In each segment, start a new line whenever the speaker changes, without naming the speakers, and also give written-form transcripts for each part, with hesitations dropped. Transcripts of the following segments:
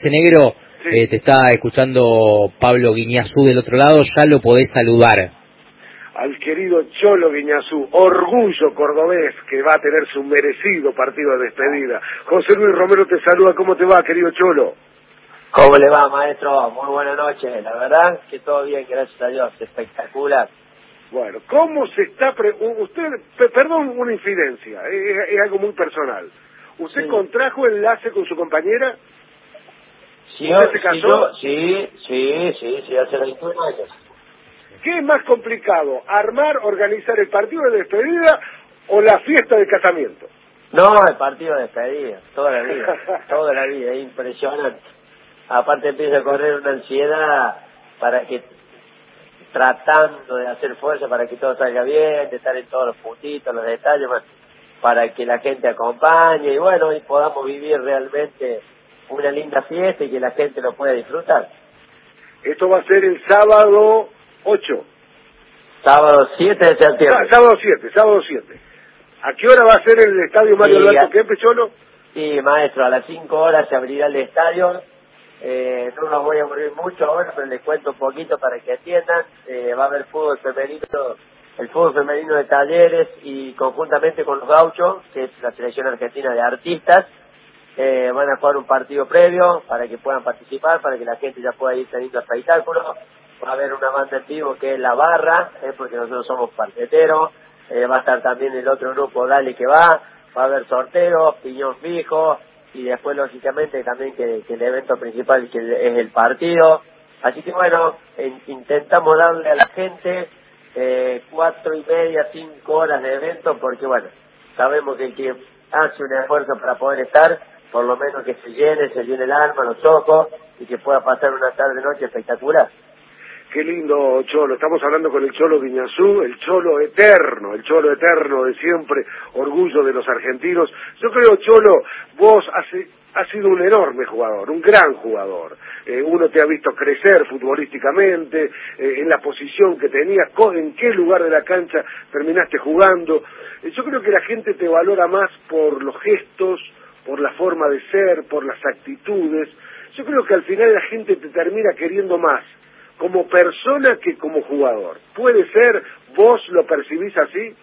Negro,
Sí.
te está escuchando Pablo Guiñazú del otro lado, ya lo podés saludar.
Al querido Cholo Guiñazú, orgullo cordobés que va a tener su merecido partido de despedida. José Luis Romero te saluda, ¿cómo te va, querido Cholo?
¿Cómo le va, maestro? Muy buena noche. La verdad que todo bien, gracias a Dios. Espectacular.
Bueno, ¿cómo se está... perdón, una infidencia, es algo muy personal. ¿Usted
Sí.
contrajo enlace con su compañera?
Sí,
¿Usted se casó?
sí, hace 21 años.
¿Qué es más complicado, organizar el partido de despedida o la fiesta de casamiento?
No, el partido de despedida, toda la vida, es impresionante. Aparte empieza a correr una ansiedad para que, tratando de hacer fuerza para que todo salga bien, de estar en todos los puntitos, los detalles, para que la gente acompañe y bueno, y podamos vivir realmente una linda fiesta y que la gente lo pueda disfrutar.
Esto va a ser el sábado 8.
Sábado 7 de septiembre.
Sábado 7. ¿A qué hora va a ser el estadio Mario Alberto Kempes, Cholo?
Sí, maestro, a las 5 horas se abrirá el estadio. No los voy a aburrir mucho ahora, pero les cuento un poquito para que entiendan. Va a haber fútbol femenino, el fútbol femenino de Talleres y conjuntamente con los Gauchos, que es la selección argentina de artistas. Van a jugar un partido previo para que puedan participar, para que la gente ya pueda ir teniendo espectáculos. Va a haber una banda en vivo que es La Barra, porque nosotros somos parqueteros. Va a estar también el otro grupo, Dale que va a haber sorteos, piñón fijo, y después lógicamente también que el evento principal que es el partido. Así que bueno, intentamos darle a la gente 4:30, 5 horas de evento, porque bueno, sabemos que el que hace un esfuerzo para poder estar, por lo menos que se llene el alma, los ojos, y que pueda pasar una tarde-noche espectacular.
Qué lindo, Cholo. Estamos hablando con el Cholo Guiñazú, el Cholo eterno de siempre, orgullo de los argentinos. Yo creo, Cholo, vos has sido un enorme jugador, un gran jugador. Uno te ha visto crecer futbolísticamente, en la posición que tenías, en qué lugar de la cancha terminaste jugando. Yo creo que la gente te valora más por los gestos, por la forma de ser, por las actitudes. Yo creo que al final la gente te termina queriendo más como persona que como jugador. ¿Puede ser? ¿Vos lo percibís así?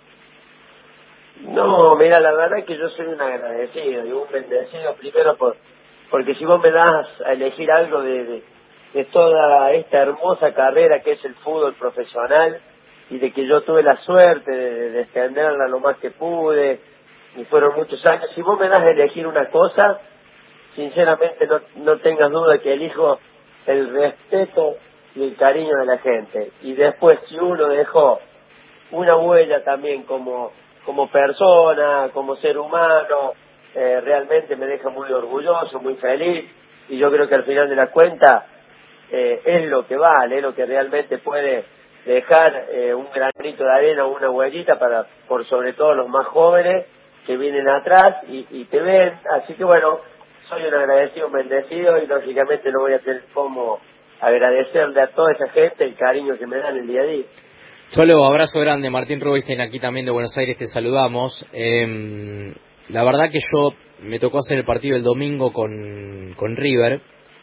No, mira, la verdad es que yo soy un agradecido y un bendecido primero porque si vos me das a elegir algo de toda esta hermosa carrera que es el fútbol profesional y de que yo tuve la suerte de extenderla lo más que pude y fueron muchos años, si vos me das a elegir una cosa, sinceramente no tengas duda que elijo el respeto y el cariño de la gente. Y después, si uno dejó una huella también como persona, como ser humano, realmente me deja muy orgulloso, muy feliz, y yo creo que al final de la cuenta es lo que vale, es lo que realmente puede dejar un granito de arena o una huellita por sobre todo los más jóvenes que vienen atrás y te ven. Así que bueno, soy un agradecido, un bendecido, y lógicamente no voy a tener como agradecerle a toda esa gente el cariño que me dan el día a día.
Solo abrazo grande, Martín Rubinstein, aquí también de Buenos Aires, te saludamos. La verdad que yo me tocó hacer el partido el domingo con River,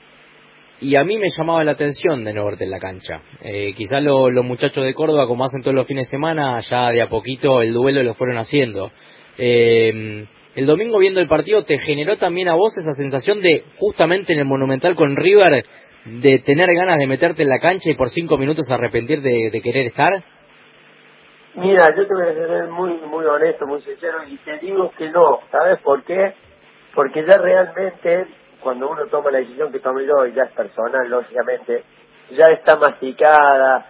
y a mí me llamaba la atención de no verte en la cancha. Quizás los muchachos de Córdoba, como hacen todos los fines de semana, ya de a poquito el duelo lo fueron haciendo. El domingo viendo el partido, ¿te generó también a vos esa sensación de, justamente en el Monumental con River, de tener ganas de meterte en la cancha y por 5 minutos arrepentir de querer estar?
Mira, yo te voy a ser muy honesto, muy sincero, y te digo que no. ¿Sabes por qué? Porque ya realmente, cuando uno toma la decisión que tomé yo, y ya es personal, lógicamente, ya está masticada,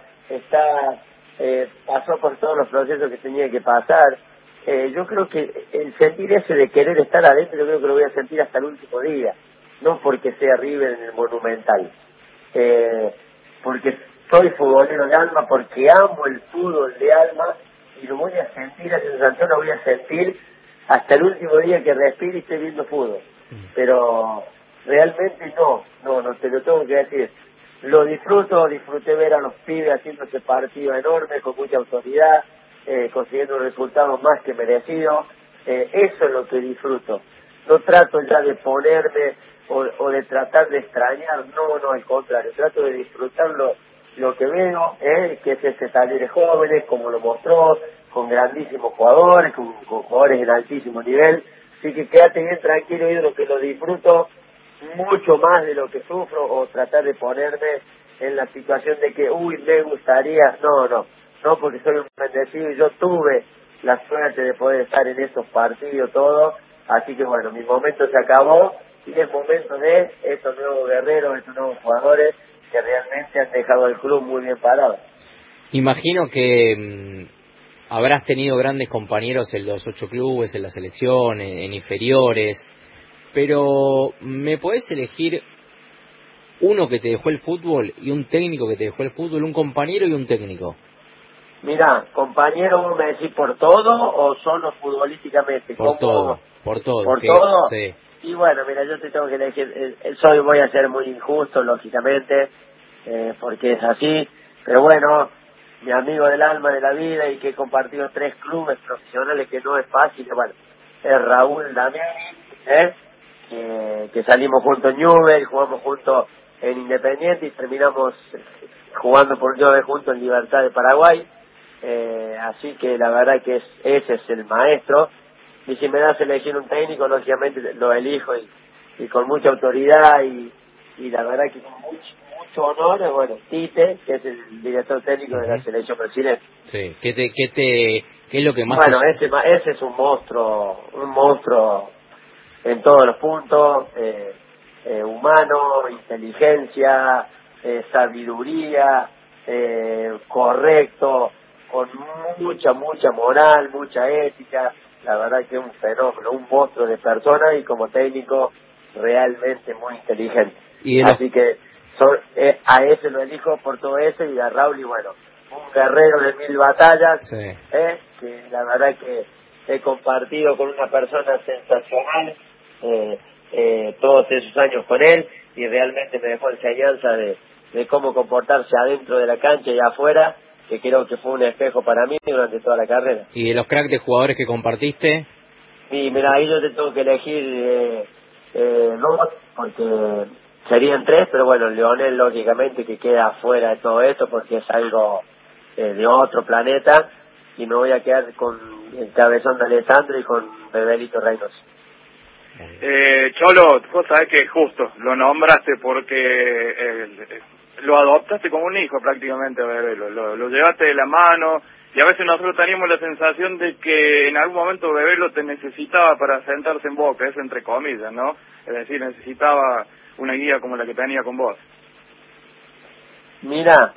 pasó por todos los procesos que tenía que pasar. Yo creo que el sentir ese de querer estar adentro, yo creo que lo voy a sentir hasta el último día, no porque sea River en el Monumental, porque soy futbolero de alma, porque amo el fútbol de alma, y lo voy a sentir, esa sensación la voy a sentir hasta el último día que respire y esté viendo fútbol. Pero realmente no te lo tengo que decir. Lo disfruté ver a los pibes haciendo ese partido enorme, con mucha autoridad, consiguiendo un resultado más que merecido. Eso es lo que disfruto. No trato ya de ponerme o de tratar de extrañar, no, al contrario, trato de disfrutar lo que veo, que es este Talleres jóvenes, como lo mostró, con grandísimos jugadores, con jugadores en altísimo nivel, así que quédate bien tranquilo, ídolo, que lo disfruto mucho más de lo que sufro, o tratar de ponerme en la situación de que, me gustaría, no, porque soy un bendecido y yo tuve la suerte de poder estar en esos partidos, todo, así que bueno, mi momento se acabó, y es momento de estos nuevos guerreros, estos nuevos jugadores que realmente han dejado el club muy bien parado.
Imagino que habrás tenido grandes compañeros en los 8 clubes, en la selección, en inferiores, pero ¿me podés elegir uno que te dejó el fútbol y un técnico que te dejó el fútbol, un compañero y un técnico?
Mira, compañero, ¿vos me decís por todo o solo futbolísticamente?
Por todo.
¿Por
Que,
todo?
sí.
Y bueno, mira, yo te tengo que elegir, voy a ser muy injusto, lógicamente, porque es así, pero bueno, mi amigo del alma, de la vida, y que he compartido 3 clubes profesionales, que no es fácil, bueno, es Raúl Damiani, que salimos juntos en Newell's, jugamos juntos en Independiente y terminamos jugando por Newell's juntos en Libertad de Paraguay, así que la verdad que ese es el maestro. Y si me das a elegir un técnico, lógicamente lo elijo y con mucha autoridad y la verdad que con mucho honor, bueno, Tite, que es el director técnico de la selección brasileña.
Sí, ¿qué es lo que más?
Bueno, ese es un monstruo en todos los puntos, humano, inteligencia, sabiduría, correcto, con mucha moral, mucha ética. La verdad que es un fenómeno, un monstruo de persona, y como técnico realmente muy inteligente. Así que a ese lo elijo por todo eso, y a Raúl, y bueno, un guerrero de 1000 batallas, que la verdad que he compartido con una persona sensacional todos esos años con él, y realmente me dejó enseñanza de cómo comportarse adentro de la cancha y afuera, que creo que fue un espejo para mí durante toda la carrera.
¿Y de los cracks de jugadores que compartiste?
Sí, mira, ahí yo te tengo que elegir 2, porque serían 3, pero bueno, Lionel lógicamente que queda fuera de todo esto, porque es algo de otro planeta, y me voy a quedar con el cabezón de Alessandro y con Bebelito Reynoso.
Cholo, vos sabés que justo lo nombraste porque lo adoptaste como un hijo prácticamente, Bebelo, lo llevaste de la mano, y a veces nosotros teníamos la sensación de que en algún momento Bebelo te necesitaba para sentarse en Boca, eso entre comillas, ¿no? Es decir, necesitaba una guía como la que tenía con vos.
Mira,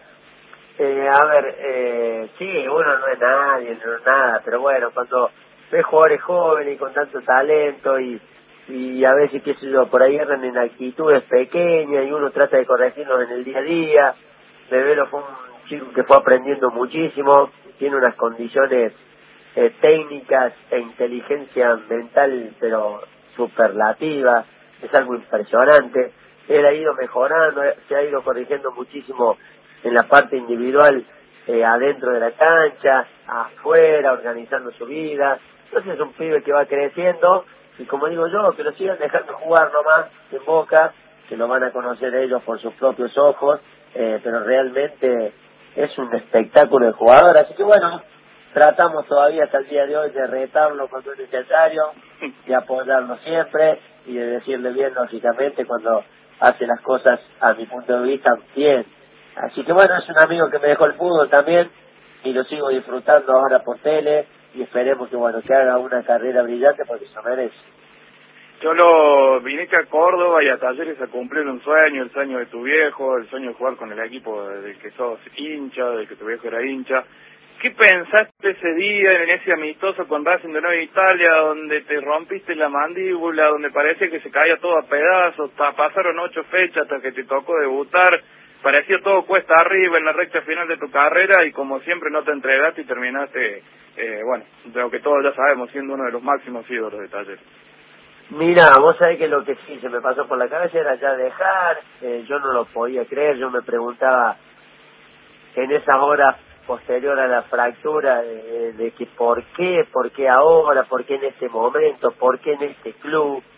sí, uno no es nadie, no es nada, pero bueno, cuando ves jugadores jóvenes y con tanto talento y a veces, qué sé yo, por ahí erran en actitudes pequeñas y uno trata de corregirlos en el día a día. Bebelo fue un chico que fue aprendiendo muchísimo, tiene unas condiciones técnicas e inteligencia mental, pero superlativas, es algo impresionante. Él ha ido mejorando, se ha ido corrigiendo muchísimo en la parte individual, adentro de la cancha, afuera, organizando su vida. Entonces es un pibe que va creciendo, y como digo yo, que lo sigan dejando jugar nomás en Boca, que lo van a conocer ellos por sus propios ojos, pero realmente es un espectáculo de jugador. Así que bueno, tratamos todavía hasta el día de hoy de retarlo cuando es necesario, de apoyarlo siempre y de decirle bien, lógicamente, cuando hace las cosas, a mi punto de vista, bien. Así que bueno, es un amigo que me dejó el fútbol también, y lo sigo disfrutando ahora por tele, y esperemos que bueno, que haga una carrera brillante, porque se merece.
Viniste a Córdoba y a Talleres a cumplir un sueño, el sueño de tu viejo, el sueño de jugar con el equipo del que sos hincha, del que tu viejo era hincha. ¿Qué pensaste ese día en ese amistoso con Racing de Nueva Italia, donde te rompiste la mandíbula, donde parece que se caía todo a pedazos? Pasaron 8 fechas hasta que te tocó debutar, parecía todo cuesta arriba en la recta final de tu carrera, y como siempre no te entregaste y terminaste, bueno, de lo que todos ya sabemos, siendo uno de los máximos ídolos de Talleres.
Mira, vos sabés que lo que sí se me pasó por la cabeza era ya dejar, yo no lo podía creer, yo me preguntaba en esas horas posterior a la fractura de que por qué ahora, por qué en este momento, por qué en este club,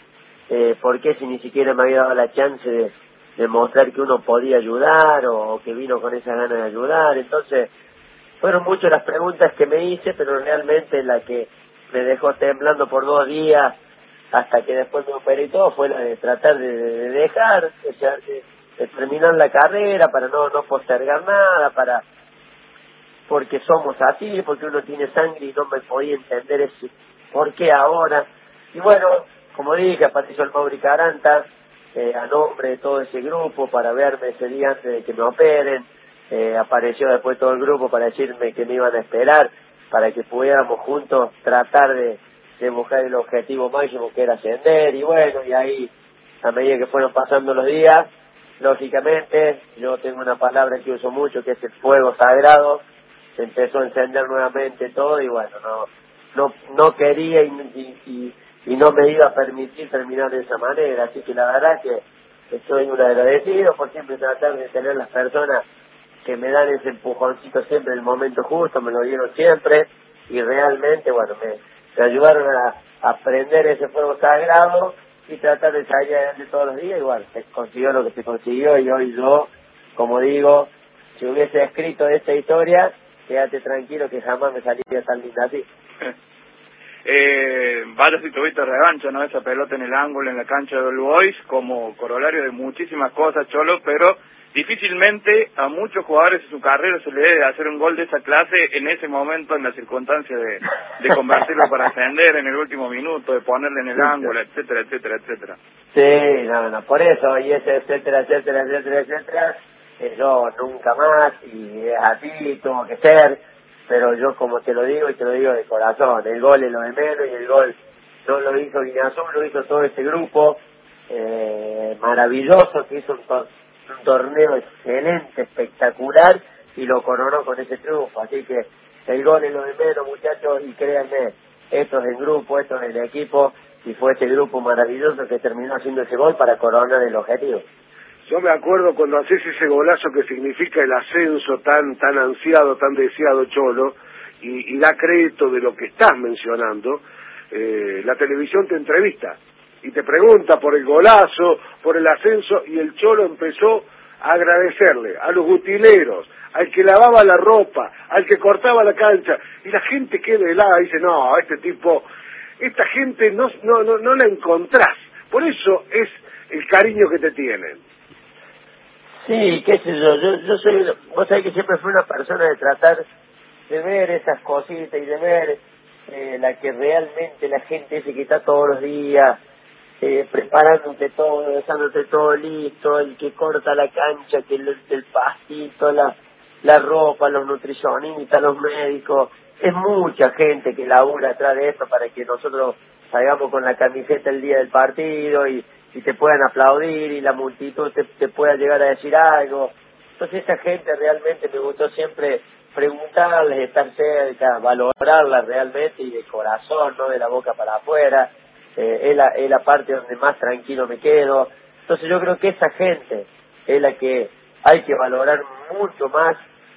¿por qué si ni siquiera me había dado la chance de mostrar que uno podía ayudar o que vino con esas ganas de ayudar? Entonces, fueron muchas las preguntas que me hice, pero realmente la que me dejó temblando por 2 días hasta que después me operé y todo fue la de tratar de dejar, o sea, de terminar la carrera para no postergar nada, porque somos así, porque uno tiene sangre y no me podía entender ese por qué ahora. Y bueno, como dije, apareció el Mauri Caranta a nombre de todo ese grupo para verme ese día antes de que me operen. Apareció después todo el grupo para decirme que me iban a esperar para que pudiéramos juntos tratar de buscar el objetivo máximo, que era ascender. Y bueno, y ahí a medida que fueron pasando los días, lógicamente yo tengo una palabra que uso mucho, que es el fuego sagrado. Se empezó a encender nuevamente todo y bueno, no quería y no me iba a permitir terminar de esa manera. Así que la verdad que estoy muy agradecido por siempre tratar de tener las personas que me dan ese empujoncito siempre en el momento justo, me lo dieron siempre y realmente, bueno, me ayudaron a aprender ese fuego sagrado y tratar de salir adelante todos los días. Igual, se consiguió lo que se consiguió y hoy yo, como digo, si hubiese escrito esta historia, quédate tranquilo que jamás me saliría tan linda así.
Vaya si tuviste revancha, ¿no? Esa pelota en el ángulo en la cancha de All Boys, como corolario de muchísimas cosas, Cholo, pero difícilmente a muchos jugadores en su carrera se le debe hacer un gol de esa clase en ese momento, en la circunstancia de convertirlo para ascender en el último minuto, de ponerle en el ángulo, etcétera, etcétera, etcétera.
Sí, no, por eso, y ese etcétera, etcétera, etcétera, etcétera, yo nunca más, y es así, tuvo que ser, pero yo como te lo digo y te lo digo de corazón, el gol es lo de menos y el gol no lo hizo Guiñazú, lo hizo todo este grupo maravilloso que hizo un torneo excelente, espectacular y lo coronó con ese triunfo, así que el gol es lo de menos, muchachos, y créanme, esto es el grupo, esto es el equipo y fue ese grupo maravilloso que terminó haciendo ese gol para coronar el objetivo.
Yo me acuerdo cuando haces ese golazo que significa el ascenso tan ansiado, tan deseado, Cholo, y da crédito de lo que estás mencionando. La televisión te entrevista y te pregunta por el golazo, por el ascenso, y el Cholo empezó a agradecerle a los utileros, al que lavaba la ropa, al que cortaba la cancha, y la gente queda helada y dice, no, esta gente no la encontrás, por eso es el cariño que te tienen.
Sí, qué sé yo soy, vos sabés que siempre fui una persona de tratar de ver esas cositas y de ver la que realmente la gente dice que está todos los días preparándote todo, dejándote todo listo, el que corta la cancha, que el pastito, la ropa, los nutricionistas, los médicos, es mucha gente que labura atrás de esto para que nosotros salgamos con la camiseta el día del partido y te puedan aplaudir y la multitud te pueda llegar a decir algo. Entonces esa gente realmente me gustó siempre preguntarles, estar cerca, valorarla realmente y de corazón, no de la boca para afuera. Es la parte donde más tranquilo me quedo. Entonces yo creo que esa gente es la que hay que valorar mucho más,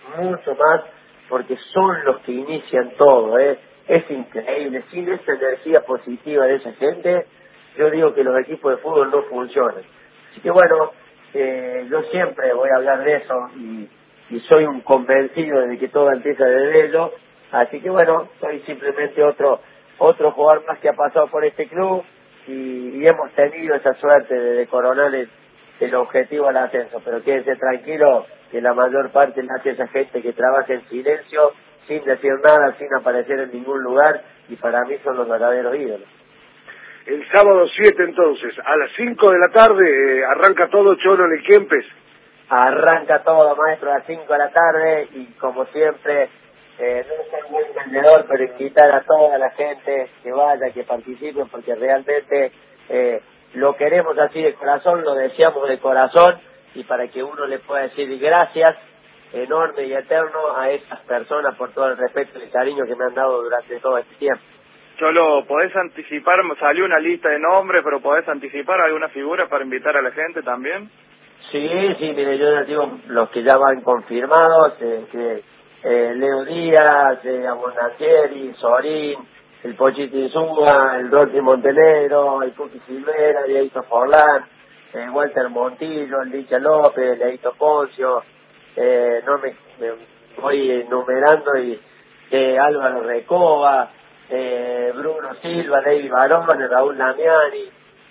porque son los que inician todo. Es increíble, sin esa energía positiva de esa gente, yo digo que los equipos de fútbol no funcionan. Así que bueno, yo siempre voy a hablar de eso y soy un convencido de que todo empieza desde ello. Así que bueno, soy simplemente otro jugador más que ha pasado por este club y hemos tenido esa suerte de coronar el objetivo al ascenso. Pero quédense tranquilos que la mayor parte la hace esa gente que trabaja en silencio, sin decir nada, sin aparecer en ningún lugar, y para mí son los verdaderos ídolos.
El sábado 7 entonces, a las 5 de la tarde, arranca todo, Cholo, en el Kempes.
Arranca todo, maestro, a las 5 de la tarde y como siempre, no soy buen vendedor, pero invitar a toda la gente que vaya, que participe, porque realmente lo queremos así de corazón, lo deseamos de corazón, y para que uno le pueda decir gracias enorme y eterno a esas personas por todo el respeto y el cariño que me han dado durante todo este tiempo.
Cholo, ¿podés anticipar? Salió una lista de nombres, pero ¿podés anticipar alguna figura para invitar a la gente también?
Sí, mire, yo les digo los que ya van confirmados, Leo Díaz, Abondantieri, Sorín, el Pochito Insúa, el Rocky Montenegro, el Cookie Silvera, Dieguito Forlán, Walter Montillo, el Licha López, Leito Poncio, no me voy enumerando, y Álvaro Recoba, Bruno Silva, David Barone, Raúl Damiani,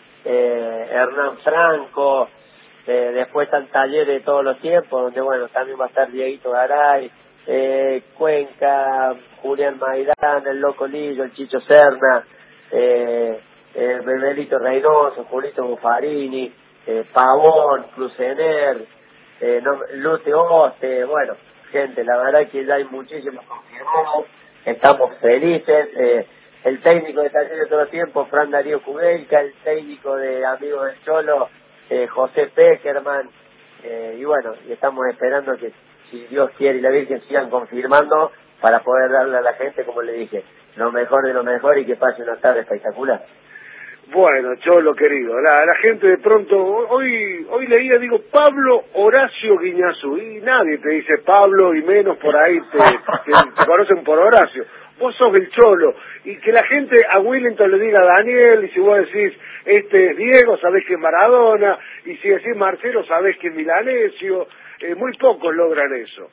Hernán Franco, después están talleres de todos los tiempos, donde bueno, también va a estar Dieguito Garay, Cuenca, Julián Maidán, el Loco Lillo, el Chicho Serna, Bebelito Reynoso, Julito Buffarini, Pavón, Crucener, Lute Oste, bueno, gente, la verdad que ya hay muchísimos confirmados, estamos felices, el técnico de Talleres de todo el tiempo, Fran Darío Kudelka, el técnico de Amigos del Cholo, José Peckerman, y bueno, y estamos esperando que, si Dios quiere y la Virgen, sigan confirmando para poder darle a la gente, como le dije, lo mejor de lo mejor y que pase una tarde espectacular.
Bueno, Cholo querido, la gente de pronto, hoy leía, digo, Pablo Horacio Guiñazú, y nadie te dice Pablo, y menos por ahí te conocen por Horacio. Vos sos el Cholo, y que la gente a Willington le diga Daniel, y si vos decís, este es Diego, sabés que es Maradona, y si decís Marcelo, sabés que es Milanesio, muy pocos logran eso.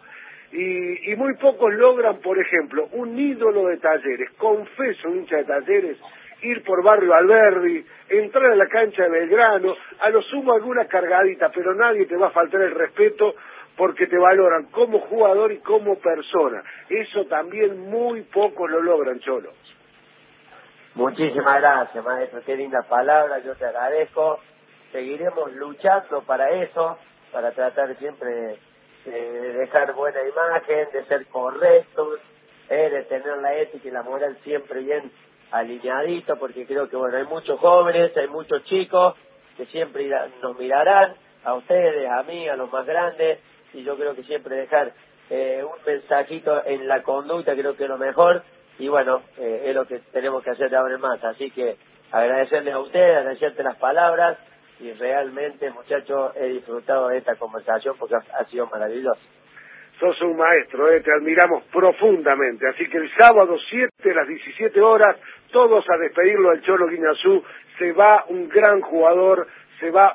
Y muy pocos logran, por ejemplo, un ídolo de Talleres, confeso hincha de Talleres, ir por Barrio Alberdi, entrar a la cancha de Belgrano, a lo sumo alguna cargadita, pero nadie te va a faltar el respeto porque te valoran como jugador y como persona. Eso también muy pocos lo logran, Cholo.
Muchísimas gracias, maestro, qué linda palabra, yo te agradezco. Seguiremos luchando para eso, para tratar siempre de dejar buena imagen, de ser correctos, de tener la ética y la moral siempre bien alineadito, porque creo que bueno, hay muchos jóvenes, hay muchos chicos que siempre nos mirarán, a ustedes, a mí, a los más grandes, y yo creo que siempre dejar un mensajito en la conducta, creo que es lo mejor, y bueno, es lo que tenemos que hacer de ahora en más, así que agradecerles a ustedes, agradecerte las palabras, y realmente, muchachos, he disfrutado de esta conversación porque ha sido maravilloso.
Sos un maestro, te admiramos profundamente. Así que el sábado 7 a las 17 horas, todos a despedirlo del Cholo Guiñazú. Se va un gran jugador, se va